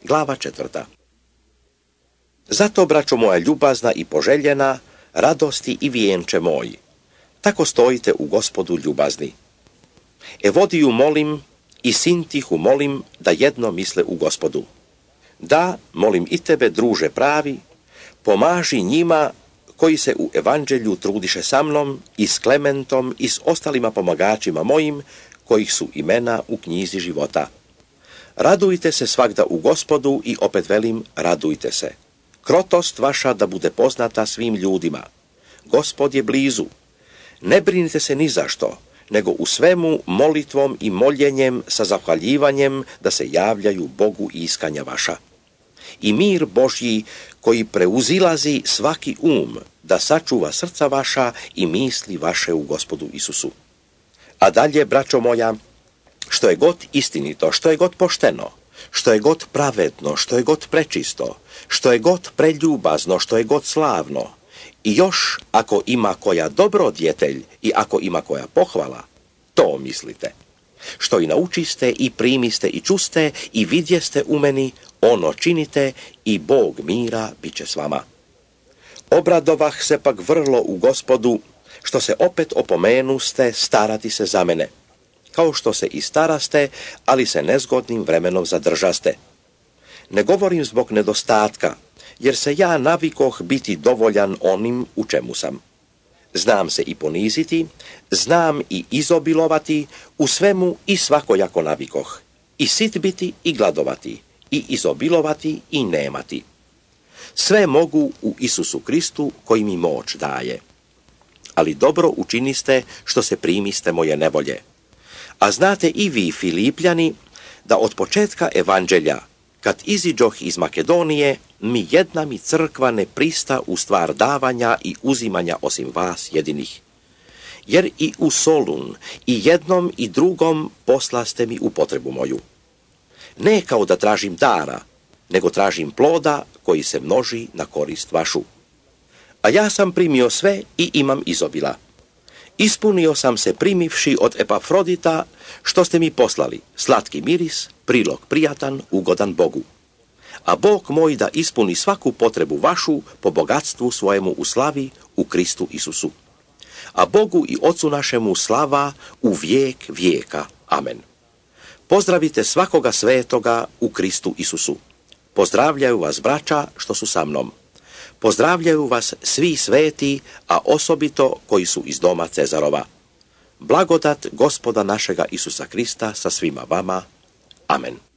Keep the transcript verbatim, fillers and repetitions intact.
Glava četvrta. Zato, braćo moja ljubazna i poželjena, radosti i vijenče moji, tako stojite u Gospodu ljubazni. Evodiju molim i Sintihu molim da jedno misle u Gospodu. Da, molim i tebe, druže pravi, pomaži njima koji se u evanđelju trudiše sa mnom i s Klementom i s ostalima pomagačima mojim, kojih su imena u knjizi života. Radujte se svagda u Gospodu i opet velim, radujte se. Krotost vaša da bude poznata svim ljudima. Gospod je blizu. Ne brinite se ni zašto, nego u svemu molitvom i moljenjem sa zahvaljivanjem da se javljaju Bogu iskanja vaša. I mir Božji koji preuzilazi svaki um, da sačuva srca vaša i misli vaše u Gospodu Isusu. A dalje, braćo moja, što je god istinito, što je god pošteno, što je god pravedno, što je god prečisto, što je god preljubazno, što je god slavno, i još ako ima koja dobrodjetelj i ako ima koja pohvala, to mislite. Što i naučiste i primiste i čuste i vidjeste u meni, ono činite i Bog mira bit će s vama. Obradovah se pak vrlo u Gospodu, što se opet opomenuste starati se za mene, kao što se i staraste, ali se nezgodnim vremenom zadržaste. Ne govorim zbog nedostatka, jer se ja navikoh biti dovoljan onim u čemu sam. Znam se i poniziti, znam i izobilovati, u svemu i svakojako navikoh, i sit biti i gladovati, i izobilovati i nemati. Sve mogu u Isusu Kristu koji mi moć daje. Ali dobro učiniste što se primiste moje nevolje. A znate i vi, Filipljani, da od početka evanđelja, kad iziđoh iz Makedonije, mi jedna mi crkva ne prista u stvar davanja i uzimanja osim vas jedinih. Jer i u Solun, i jednom i drugom poslaste mi u potrebu moju. Ne kao da tražim dara, nego tražim ploda koji se množi na korist vašu. A ja sam primio sve i imam izobila. Ispunio sam se primivši od Epafrodita, što ste mi poslali, slatki miris, prilog prijatan, ugodan Bogu. A Bog moj da ispuni svaku potrebu vašu po bogatstvu svojemu u slavi u Kristu Isusu. A Bogu i Ocu našemu slava u vijek vijeka. Amen. Pozdravite svakoga svetoga u Kristu Isusu. Pozdravljaju vas braća što su sa mnom. Pozdravljaju vas svi sveti, a osobito koji su iz doma Cezarova. Blagodat Gospoda našega Isusa Krista sa svima vama. Amen.